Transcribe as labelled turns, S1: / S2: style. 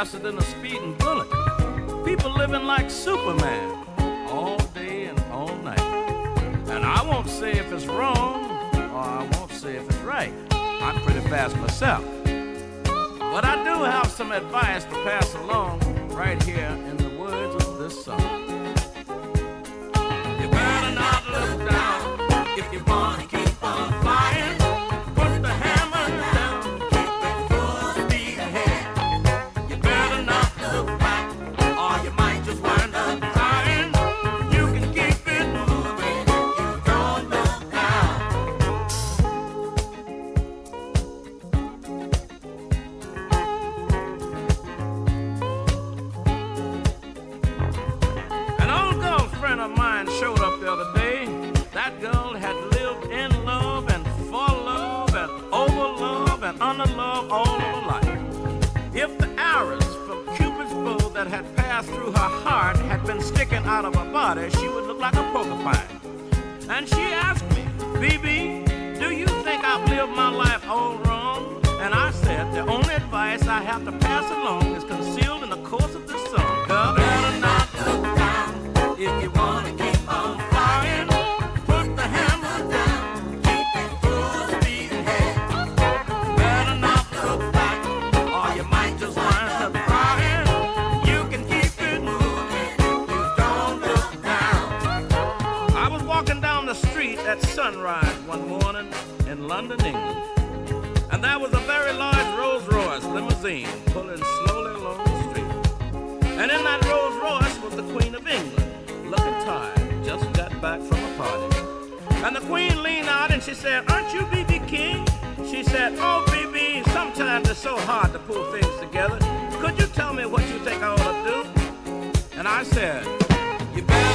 S1: faster than a speeding bullet. People living like Superman all day and all night. And I won't say if it's wrong, or I won't say if it's right. I'm pretty fast myself. But I do have some advice to pass along right here in the words of this song. You better not look down if you want to keep on flying. Put the hammer down, keep it full speed ahead. You better not look back, or you might just wind up dying. You can keep it moving if you don't look down. An old girlfriend of mine showed up the other day. That girl had lived in love and for love and over love and under love all her life. If the arrows from Cupid's bow that had passed through her heart had been sticking out of her body, she would look like a porcupine. And she asked me, BB, do you think I've lived my life all wrong? And I said, the only advice I have to pass along is concealed in the course of this song. Girl, better not look down if you want to keep on flying. Put the hammer down, keep it full speed ahead. Better not look back, or you might just wind up crying. You can keep it moving if you don't look down. I was walking down the street at sunrise one morning in London, England. And there was a very large Rolls-Royce limousine pulling slowly along the street. And in that Rolls-Royce was the Queen of England, looking tired, just got back from a party. And the Queen leaned out and she said, aren't you B.B. King? She said, oh, B.B., sometimes it's so hard to pull things together. Could you tell me what you think I ought to do? And I said, you better